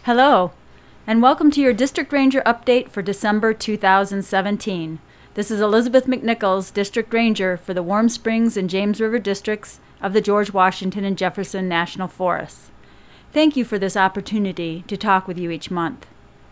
Hello, and welcome to your District Ranger update for December 2017. This is Elizabeth McNichols, District Ranger for the Warm Springs and James River districts of the George Washington and Jefferson National Forests. Thank you for this opportunity to talk with you each month.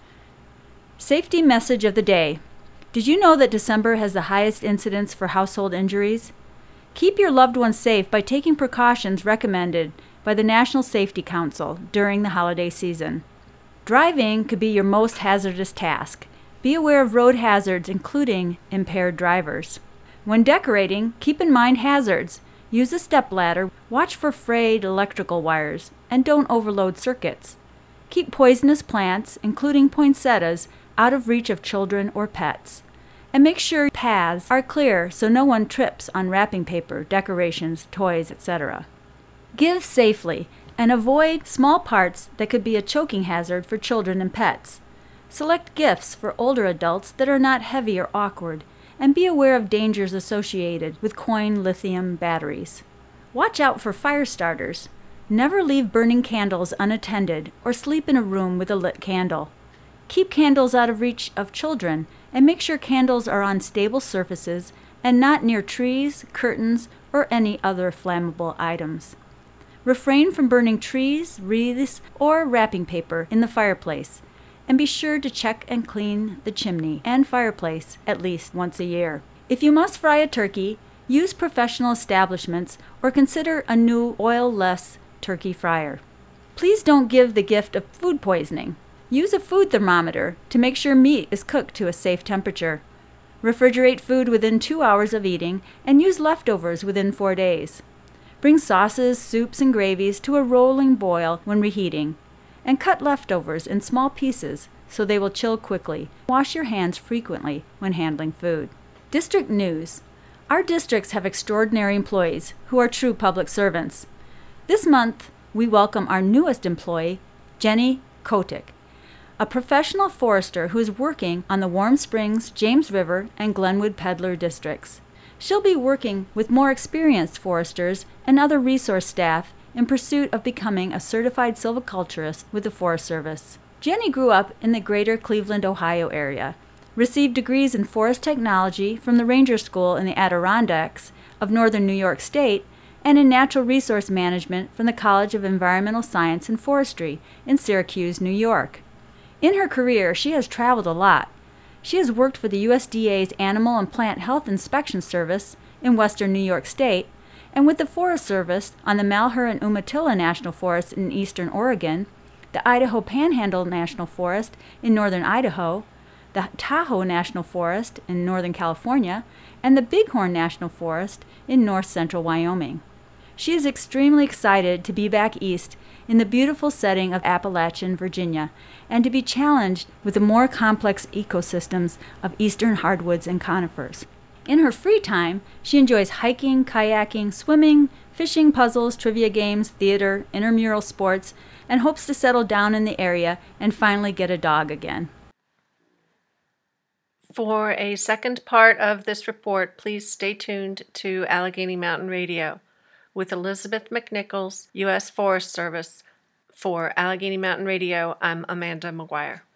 Safety message of the day. Did you know that December has the highest incidence for household injuries? Keep your loved ones safe by taking precautions recommended by the National Safety Council during the holiday season. Driving could be your most hazardous task. Be aware of road hazards, including impaired drivers. When decorating, keep in mind hazards. Use a stepladder, watch for frayed electrical wires, and don't overload circuits. Keep poisonous plants, including poinsettias, out of reach of children or pets. And make sure paths are clear so no one trips on wrapping paper, decorations, toys, etc. Give safely and avoid small parts that could be a choking hazard for children and pets. Select gifts for older adults that are not heavy or awkward, and be aware of dangers associated with coin lithium batteries. Watch out for fire starters. Never leave burning candles unattended or sleep in a room with a lit candle. Keep candles out of reach of children and make sure candles are on stable surfaces and not near trees, curtains, or any other flammable items. Refrain from burning trees, wreaths, or wrapping paper in the fireplace, and be sure to check and clean the chimney and fireplace at least once a year. If you must fry a turkey, use professional establishments or consider a new oil-less turkey fryer. Please don't give the gift of food poisoning. Use a food thermometer to make sure meat is cooked to a safe temperature. Refrigerate food within 2 hours of eating and use leftovers within 4 days. Bring sauces, soups, and gravies to a rolling boil when reheating, and cut leftovers in small pieces so they will chill quickly. Wash your hands frequently when handling food. District news. Our districts have extraordinary employees who are true public servants. This month, we welcome our newest employee, Jenny Kotick, a professional forester who is working on the Warm Springs, James River, and Glenwood Peddler districts. She'll be working with more experienced foresters and other resource staff in pursuit of becoming a certified silviculturist with the Forest Service. Jenny grew up in the greater Cleveland, Ohio area, received degrees in forest technology from the Ranger School in the Adirondacks of northern New York State, and in natural resource management from the College of Environmental Science and Forestry in Syracuse, New York. In her career, she has traveled a lot. She has worked for the USDA's Animal and Plant Health Inspection Service in western New York State, and with the Forest Service on the Malheur and Umatilla National Forests in eastern Oregon, the Idaho Panhandle National Forest in northern Idaho, the Tahoe National Forest in northern California, and the Bighorn National Forest in north-central Wyoming. She is extremely excited to be back east in the beautiful setting of Appalachian, Virginia, and to be challenged with the more complex ecosystems of eastern hardwoods and conifers. In her free time, she enjoys hiking, kayaking, swimming, fishing, puzzles, trivia games, theater, intramural sports, and hopes to settle down in the area and finally get a dog again. For a second part of this report, please stay tuned to Allegheny Mountain Radio. With Elizabeth McNichols, U.S. Forest Service. For Allegheny Mountain Radio, I'm Amanda McGuire.